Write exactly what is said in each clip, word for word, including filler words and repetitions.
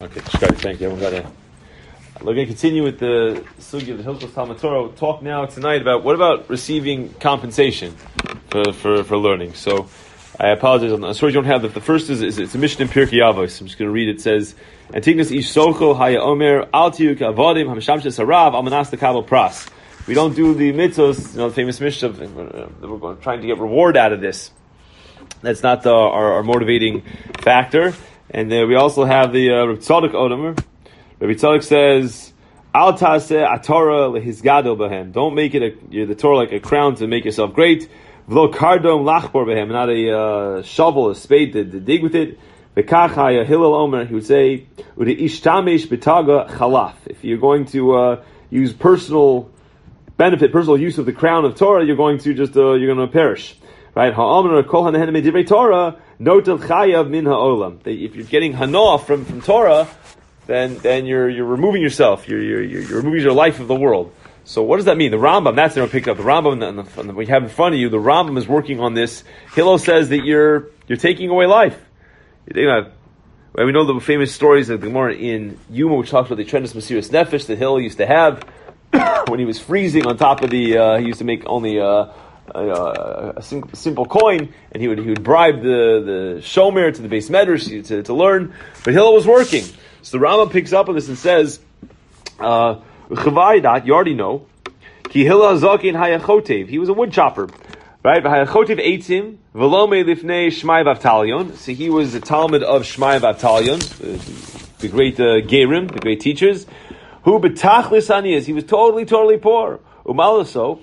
Okay, Shkari, thank you. Everyone got it. We're going to continue with the Sugi of the Hilchos Talmud Torah. We'll talk now tonight about what about receiving compensation for for, for learning. So I apologize. I'm sorry you don't have that. The first is, is it's a mission in Pirkei Avos. I'm just going to read it. It says, Antignus ish socho haya omer al tiyuk avodim hamshamshes harav al manas lekabel pras. We don't do the mitzvos, you know, the famous mishnah. We're going, trying to get reward out of this. That's not the, our, our motivating factor. And uh, we also have the uh, Reb Tzadok Odomer. Rabbi Tzadok says, "Al taseh atorah lehizgado behem." Don't make it a, you're the Torah like a crown to make yourself great. V'lo kardom lachbor behem, not a uh, shovel, a spade to, to dig with it. V'kach haya Hillel Omer, he would say, "Ude ishtamish betaga chalaf." If you're going to uh, use personal benefit, personal use of the crown of Torah, you're going to just uh, you're going to perish, right? Ha'omer kol hanahen medivrei Torah notel chayav min ha'olam. If you're getting hanoah from from Torah, then then you're you're removing yourself. You're you're you're removing your life of the world. So what does that mean? The Rambam, that's never picked up. The Rambam and the, and the, we have in front of you. The Rambam is working on this. Hillel says that you're you're taking away life. You know, we know the famous stories of the Gemara in Yuma, which talks about the tremendous Mesiras Nefesh that Hillel used to have when he was freezing on top of the. Uh, he used to make only. Uh, Uh, a simple, simple coin, and he would he would bribe the the shomer to the base medrash to, to learn. But Hillel was working, so the Rambam picks up on this and says, uh, "You already know, ki Hillel zakin hayachotev. He was a wood chopper, right? Hayachotev eitzim velome lifnei Shmai Avtalion. So he was the Talmud of Shmai Avtalion, the great uh, gerim, the great teachers. Who betachlis aniyas. He was totally, totally poor. Umalaso.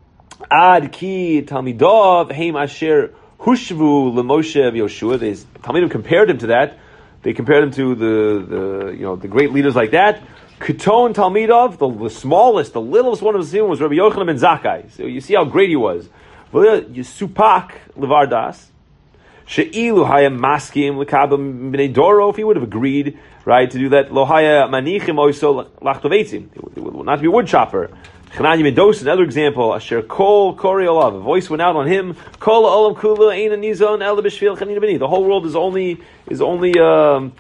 Ad ki Talmidov heim asher hushvu leMoshe v'Yoshua. They Talmidim compared him to that. They compared him to the, the you know the great leaders like that. Keton Talmidov, the, the smallest, the littlest one of the was Rabbi Yochanan ben Zakkai. So you see how great he was. Supak levardas she'ilu haya maskim lekabel bnei doro. If he would have agreed, right, to do that, lo haya manichim oiso lachtovetzim. It would not be a wood chopper. Chananya Mendoza, another example. Asher kol kori olav. A voice went out on him. Kol olam kula ein nizon el b'shvil chanina b'ni. The whole world is only is only um,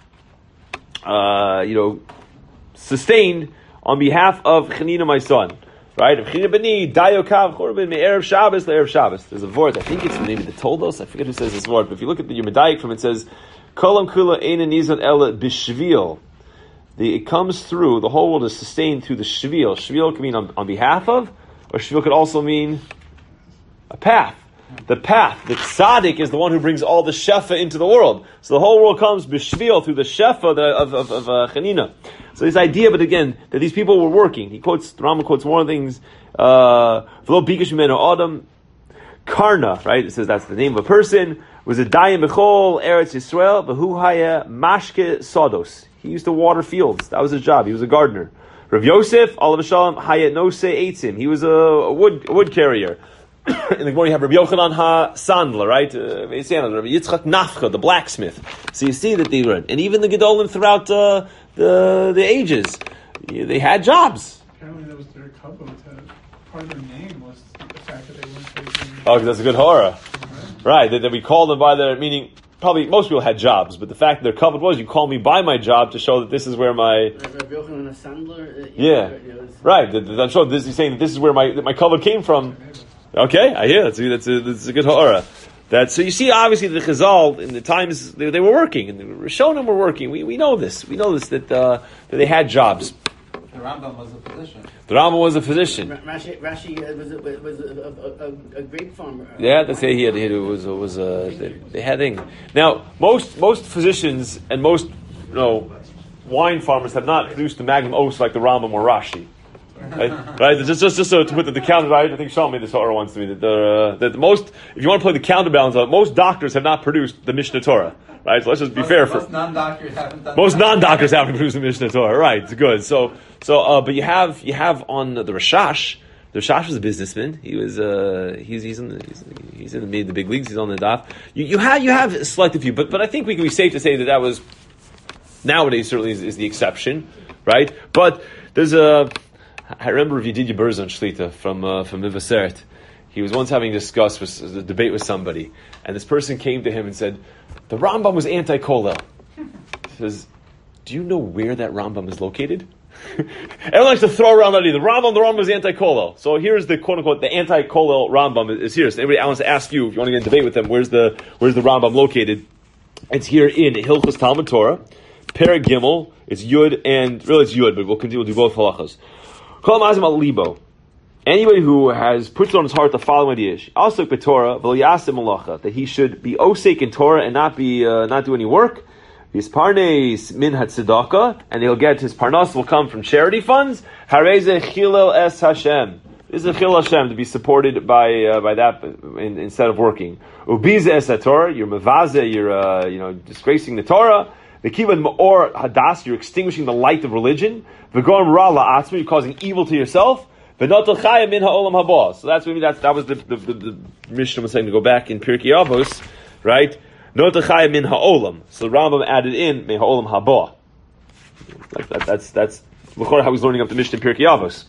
uh, you know sustained on behalf of Chanina, my son. Right? Chanina b'ni dayokav chorban me'erev Shabbos le'erev Shabbos. There's a word. I think it's maybe the Toldos. I forget who says this word. But if you look at the Yomedayik from it, says kol olam kula ein nizon el b'shvil. The, it comes through, the whole world is sustained through the shvil. Shvil can mean on, on behalf of, or shvil could also mean a path. The path. The tzaddik is the one who brings all the shefa into the world. So the whole world comes b'shvil through the shefa of, of, of uh, Chanina. So this idea, but again, that these people were working. He quotes, the Rambam quotes more things, uh, v'lo bikash mimeno adam, Karna, right? It says that's the name of a person, was a dayim b'chol Eretz Yisrael, v'hu haya mashke sodos. He used to water fields. That was his job. He was a gardener. Rav Yosef, Olav Shalom, Hayat Nose Eitzim. He was a, a wood a wood carrier. In the morning you have Rabbi Yochanan ha-Sandler, right? Uh, Rabbi Yitzchak Nafcha, the blacksmith. So you see that they were, and even the Gedolim throughout uh, the the ages, they had jobs. Apparently that was their kavod. Part of their name was the fact that they weren't facing... Oh, because that's a good horror. Right, right that, that we called them by their, meaning... Probably most people had jobs, but the fact that their covenant was, you call me by my job to show that this is where my... Yeah, right. I'm sure this, he's saying that this is where my that my covenant came from. Okay, I hear. That's a, that's a, that's a good horror. That, so you see, obviously, the Chazal, in the times, they, they were working, and the Rishonim were working. We we know this. We know this, that, uh, that they had jobs. The Rambam was a physician. The Rambam was a physician. Rashi, Rashi was, a, was a, a, a, a grape farmer. Yeah, that's it. He had, he had, it was, it was a, they, they had thing. Now, most, most physicians and most, you know, wine farmers have not produced the magnum opus like the Rambam or Rashi. Right? Right? Just, just, just to put the, the counter, right? I think Sean made this horror once to me, that the, uh, that the most, if you want to play the counterbalance of it, most doctors have not produced the Mishnah Torah. Right, so let's just be most, fair. Most for non-doctors haven't done. Most non-doctors haven't produced the Mishnah Torah. Right, it's good. So, so, uh, but you have you have on the Rashash. The Rashash was a businessman. He was uh, he's he's in the he's, he's in the made the big leagues. He's on the daf. You you have you have a selective few, but but I think we can be safe to say that that was nowadays certainly is, is the exception, right? But there's a I remember if you did your Berzon Shlita from uh, from Mivaseret. He was once having discussed with a debate with somebody, and this person came to him and said, "The Rambam was anti-kolel." He says, do you know where that Rambam is located? Everyone likes to throw around that either. The Rambam, the Rambam is anti-Kolel. So here's the quote-unquote, the anti-Kolel Rambam is, is here. So everybody wants to ask you, if you want to get in debate with them, where's the where's the Rambam located? It's here in Hilchos Talmud Torah, Perek Gimel. It's Yud, and really it's Yud, but we'll continue, we'll do both halachas. Kol Mazim al Libo. Anybody who has put it on his heart the following dish, Asuk b'Torah, v'lo yasim malacha, that he should be osek in Torah and not be uh, not do any work. His parnes min hatzedaka, and he'll get his parnas will come from charity funds. Hareze chilel es Hashem. This is a chilel Hashem to be supported by uh, by that in, instead of working. Ubize es Torah, you're mevaze, you're uh, you know disgracing the Torah. The kivan or hadas, you're extinguishing the light of religion. V'gorm ra la'atzmi, you're causing evil to yourself. V'notel chaya min ha'olam haba. So that's maybe that's that was the the, the, the Mishnah was saying to go back in Pirkei Avos, right? Notel chaya min ha'olam. So the Rambam added in min ha'olam haba. That, that, that's that's l'chor how he's learning up the Mishnah in Pirkei Avos.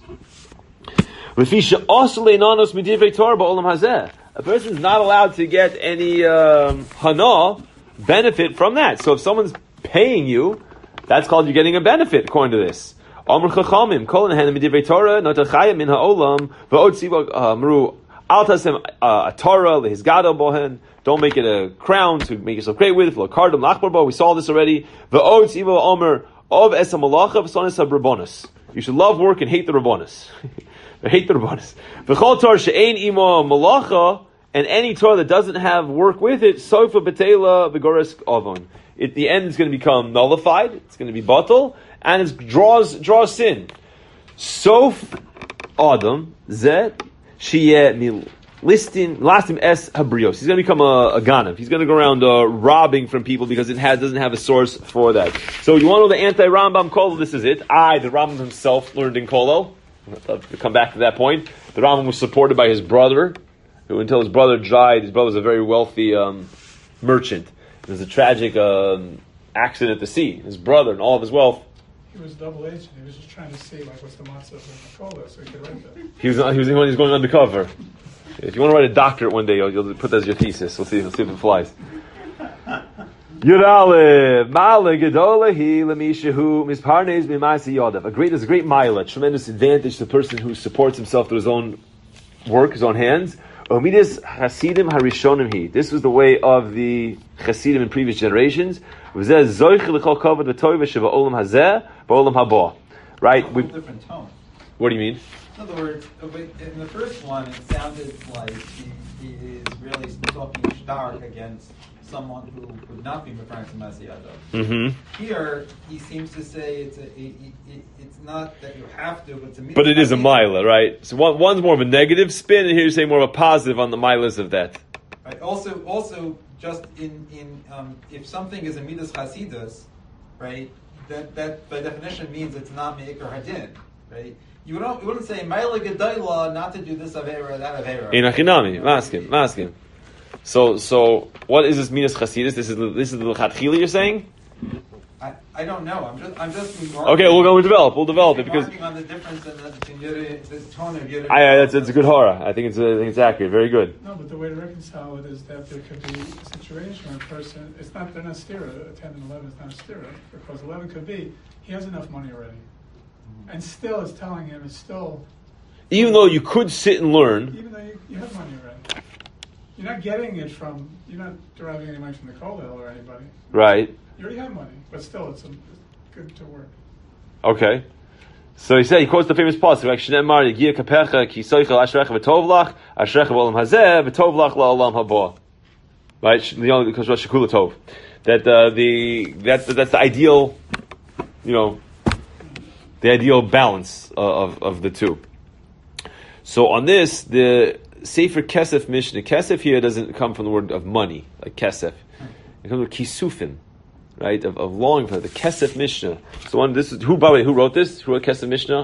V'fisha also leinanos midivrei Torah ba'olam hazeh. A person is not allowed to get any um, hana benefit from that. So if someone's paying you, that's called you getting a benefit according to this. Amr chachamim kol nehenem midivrei Torah notel chaya min ha'olam v'od tzibah amru al tasem a Torah lehizgado bohen. Don't make it a crown to make yourself great with. Lo kardam lachbar bo. We saw this already. V'od tzibah amr of esa malacha v'sonis habrabonus. You should love work and hate the rabbonus. Hate the rabbonus. V'chol Torah she'ein imo malacha, and any Torah that doesn't have work with it, sofa betela v'gores avon. At the end, it's going to become nullified. It's going to be batal, and it draws draws sin. Sof adam zet sheyeh mil listin lastim es habrios. He's going to become a, a ganav. He's going to go around uh, robbing from people because it has doesn't have a source for that. So you want to know the anti-Rambam Kolel? This is it. I, the Rambam himself, learned in Kolel. We'll come back to that point. The Rambam was supported by his brother, who until his brother died, his brother was a very wealthy um, merchant. There was a tragic um, accident at the sea. His brother and all of his wealth. He was double agent. He was just trying to see like what's the matzah of the Kola so he could write that. He was he was he was going undercover. If you want to write a doctorate one day, you'll, you'll put that as your thesis. We'll see. We'll see if it flies. Yudale Mala Gedolahi Lamishahu Misparnes Mimasi Yodav. A great, there's a great mila, tremendous advantage to the person who supports himself through his own work, his own hands. Omidis Hasidim Harishonim He. This was the way of the Hasidim in previous generations. Right? We, different tone. What do you mean? In other words, in the first one, it sounded like he, he is really talking stark against someone who would not be referring to Masiyado. Mm-hmm. Here, he seems to say it's a, it, it, it's not that you have to, but it's a But it is a mila, right? So one, one's more of a negative spin, and here you're saying more of a positive on the milas of that. Right. Also, also, just in in um, if something is a midas chasidus, right? That that by definition means it's not meikar hadin, right? You don't you wouldn't say mila gedayla not to do this avera that avera. In achinami, maskim, maskim. So, so what is this minas chasidus? This is this is the l'chatchila you're saying? I, I don't know. I'm just I'm just okay. We'll go. We'll develop. We'll develop it because on the difference in the, between Yuri, this tone of Yuri. I, that's it's a good horror. I think it's a, I think it's accurate. Very good. No, but the way to reconcile it is that there could be a situation where a person it's not they're not stira. Ten and eleven is not a stira because eleven could be he has enough money already, mm-hmm. and still it's telling him it's still. Even though you could sit and learn. Even though you, you have money already. You're not getting it from, you're not deriving any money from the Kollel or anybody. Right. You already have money, but still it's, a, it's good to work. Okay. So he said, he quotes the famous pasuk, like, Shneimar, Yegiya kapecha, ki soichel ashrecha v'tovlach, ashrecha v'olam hazeh, v'tovlach la'olam haba. Right? Because Rosh Shekula Tov. That, uh, the, that's, that's the ideal, you know, the ideal balance uh, of, of the two. So on this, the Sefer Kesef Mishnah. Kesef here doesn't come from the word of money, like Kesef. It comes from Kisufim, right? Of, of longing for the Kesef Mishnah. So one, this is who. By the way, who wrote this? Who wrote Kesef Mishnah?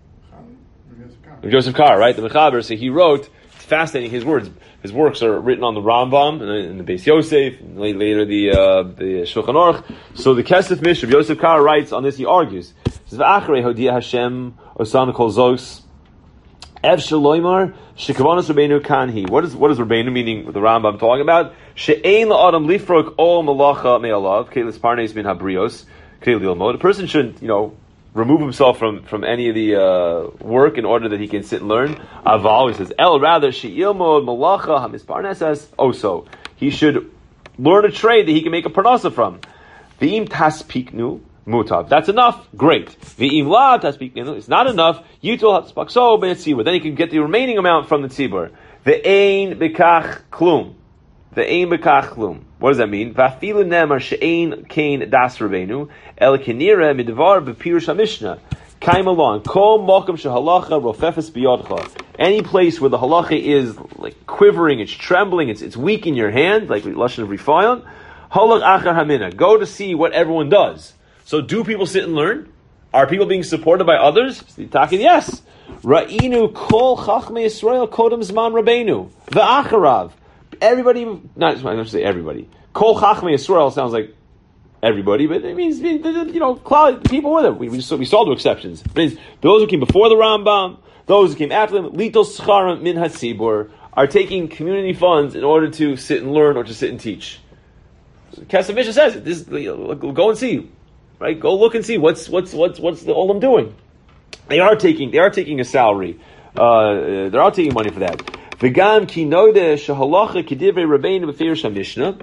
Joseph Carr, right? The Mechaber. So he wrote. It's fascinating. His words, his works are written on the Rambam and the Beis Yosef, and later the uh, the Shulchan Aruch. So the Kesef Mishnah. Joseph Carr writes on this. He argues. He says, "V'achrei hodia Hashem osan kol zos." Ev shaloimar shekavanos Rabbeinu kanhi. What is what is Rabbeinu meaning? The Rambam talking about she'ein la'adam lifrok ol malacha me'alav kelis parnes min habrios A person shouldn't, you know, remove himself from, from any of the uh, work in order that he can sit and learn. Aval, he says, El rather she'ilmod malacha hamisparnesas. Also, he should learn a trade that he can make a parnasa from. V'im taspiknu mutav. That's enough. Great. V'im la taspiknu. It's not enough. Yitul hatspakso ben tzibur. Then he can get the remaining amount from the tzibur. Ve'ein bekach klum. Ve'ein bekach klum. What does that mean? V'afilu nemar she'ein kain das rabbeinu el kenira midvar b'pirush hamishnah. Kaim along. Kol mokum shehalacha rofefes biyodcha. Any place where the halacha is like quivering, it's trembling, it's it's weak in your hand, like lashon of rifayon. Halach achar hamina. Go to see what everyone does. So, do people sit and learn? Are people being supported by others? Yes. Ra'inu kol chachmei Yisrael kodem zman rabbeinu v'acharav. Everybody, not I'm going to say everybody. Kol chachmei Yisrael sounds like everybody, but it means, you know, people with it. We, we, saw, we saw the exceptions. It means those who came before the Rambam, those who came after them, litos scharam min hatzibur, are taking community funds in order to sit and learn or to sit and teach. Kesef Mishnah says it. This, go and see, right? Go look and see what's what's what's what's the Olam doing. They are taking they are taking a salary. Uh, they are taking money for that. V'gam ki noda shehalacha kedivrei Rabbeinu b'firish Mishnah.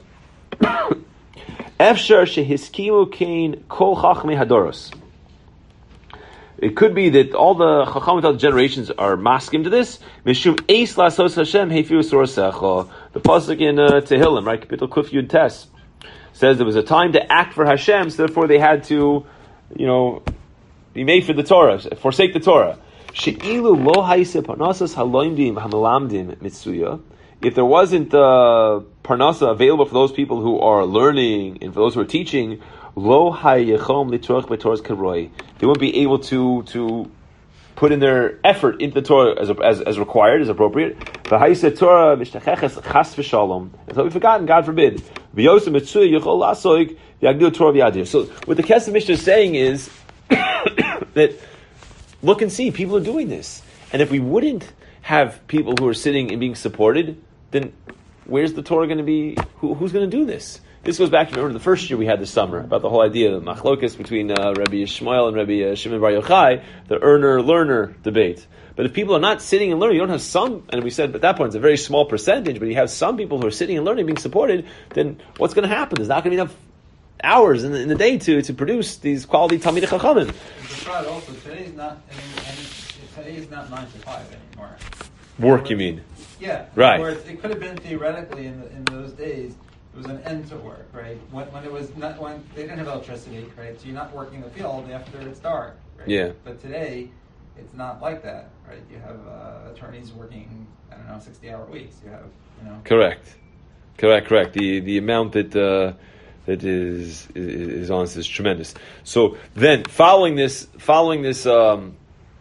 Efshar shehiskimu kain kol chachmei hadoros. It could be that all the chacham of generations are masking to this. Mishum eis lasos Hashem hefiu sorasecha. The pasuk in uh, Tehillim, right? Kapitel Kuf Yud Tes says there was a time to act for Hashem, so therefore they had to, you know, be made for the Torah, forsake the Torah. She'ilu lo haise parnasas haloimdim hamalamdim mitsuya. If there wasn't uh, parnasa available for those people who are learning and for those who are teaching, lo hayechom litorach b'torah's karoi. They won't be able to to put in their effort into the Torah as as, as required, as appropriate. V'haise Torah mishtacheches chas v'shalom. That's what we've forgotten. God forbid. V'yosem mitzuya yechol lasoig v'yagdil Torah v'yadir. So what the Kesef Mishnah is saying is that look and see, people are doing this, and if we wouldn't have people who are sitting and being supported, then where's the Torah going to be? Who, who's going to do this? This goes back to, remember, the first year we had this summer about the whole idea of machlokas between uh, Rabbi Yishmael and Rabbi uh, Shimon Bar Yochai, the earner-learner debate. But if people are not sitting and learning, you don't have some, and we said at that point it's a very small percentage, but you have some people who are sitting and learning, being supported, then what's going to happen? There's not going to be enough hours in the, in the day to, to produce these quality Talmidei Chachamim. But also, today is not, I mean, I mean, today is not nine to five anymore. Work, you mean? Yeah. Right. Whereas it could have been theoretically in the, in those days, there was an end to work, right? When, when it was not, when they didn't have electricity, right? So you're not working the field after it's dark, right? Yeah. But today, it's not like that, right? You have uh, attorneys working, I don't know, sixty-hour weeks. You have, you know. Correct. Correct. Correct. The the amount that uh, that is, is is on this is tremendous. So then, following this, following this. Um,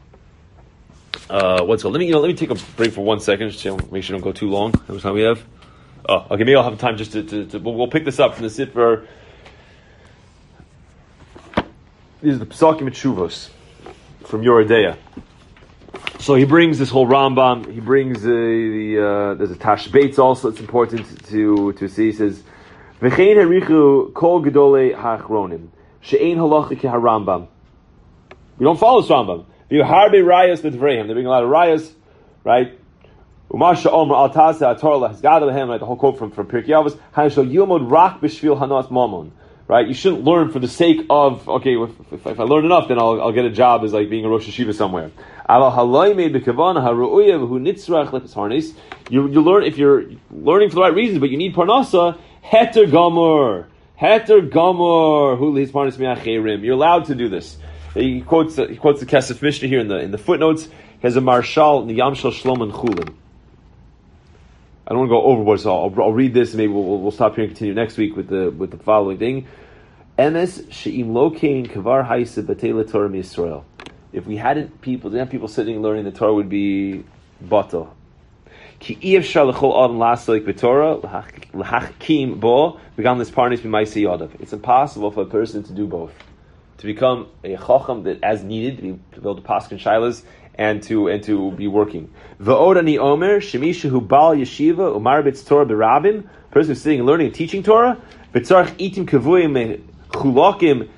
Uh, what's it called? Let me, you know, let me take a break for one second, just to make sure I don't go too long. How much time we have? Oh, okay, maybe I'll have time just to, to, to we'll, we'll pick this up from the Sifra. These are the Pesakim and Tshuvos from Yoredeya. So he brings this whole Rambam, he brings uh, the, uh, there's a Tashbates also, it's important to, to see. He says, V'chein harichu kol gedolei ha'achronim, she'ein halacha ki ha'Rambam. We don't follow this Rambam. You harbe rayas b'dvrehim. They bring a lot of rayas, right? Umasha omer al tasa atorla has gathered him. Right, the whole quote from from Pirkei Avos. Hanshal yomod rak b'shvil hanat mamon. Right, you shouldn't learn for the sake of okay. If, if, if I learn enough, then I'll I'll get a job as like being a rosh yeshiva somewhere. Aval haloyme b'kavana haruuya v'hu nitzrach lepes harnis. You you learn if you're learning for the right reasons, but you need parnasa. Heter gamor, heter gamor. Hu leis parnas mi'acherim. You're allowed to do this. He quotes he quotes the Kesef Mishnah here in the in the footnotes. He has a marshal in the Yamshel Shlom and Chulin. I don't want to go overboard, so I'll, I'll read this and maybe we'll, we'll stop here and continue next week with the with the following thing. Emes she'im lokein kavar haisa b'tei Torah miYisrael. If we hadn't people, didn't have people sitting and learning, the Torah would be batal. Ki iyevshar l'chol adam lasoik b'Torah l'hachkim bo v'gam l'sparnis b'maisei yadav. It's impossible for a person to do both. To become a chacham that as needed to, be, to build a paskin shilas and to and to be working. V'odani omer shemishu bal yeshiva umar b'tz Torah b'rabim. Person who's sitting and learning and teaching Torah. B'tzarich itim kavuyim chulakim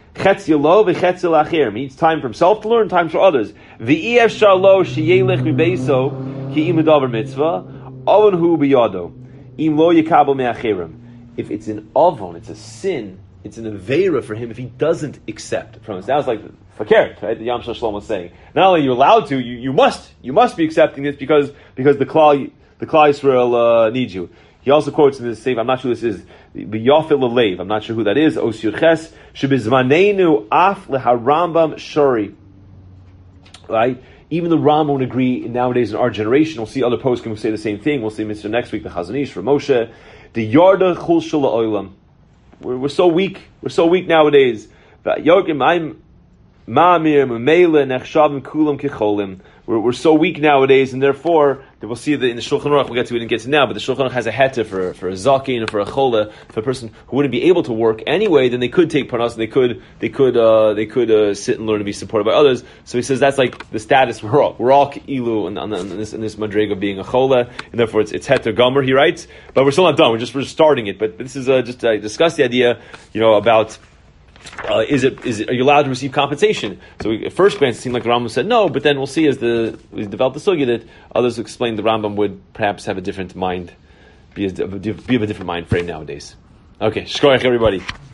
Chetzia lo v'chetzia l'achir. Means time for himself to learn, time for others. V'ef shalo sheyelech mibeso ki im davar mitzvah avon hu biyado im lo yikabel me'achirim. If it's an avon, it's a sin, it's an aveira for him if he doesn't accept from us. That was like fakert, right? The Yam Shel Shalom was saying. Not only are you allowed to, you, you must, you must be accepting this because because the Klal the Klal Yisrael uh, needs you. He also quotes in this same, I'm not sure who this is, B'yafil Alev, I'm not sure who that is, Os Yurches, Shebizmanenu af leharambam shori. Right? Even the Rambam would agree nowadays in our generation. We'll see other posts who say the same thing. We'll see Mister next week, the Chazon Ish, for Moshe. The Yarda Chul Shul Oilam. We're so weak. We're so weak nowadays. Yokim, I'm Ma'amir, Mamela, Nechshavim, Kulam, Kecholim. We're so weak nowadays, and therefore, we'll see that in the Shulchan Aruch, we'll get to it and get to it now, but the Shulchan Aruch has a heta for, for a zakin and for a chola, for a person who wouldn't be able to work anyway, then they could take parnas, they could, they could, uh, they could, uh, sit and learn and be supported by others. So he says that's like the status we're all. We're all ilu in, in, in this, in this madrega being a chola, and therefore it's, it's heter gomer, he writes, but we're still not done, we're just, we're just starting it, but this is, uh, just, uh, discuss the idea, you know, about, Uh, is it is it, are you allowed to receive compensation? So we, at first glance, it seemed like the Rambam said no, but then we'll see as the we develop the sugya that others explain the Rambam would perhaps have a different mind, be, a, be of a different mind frame nowadays. Okay, shkoyach everybody.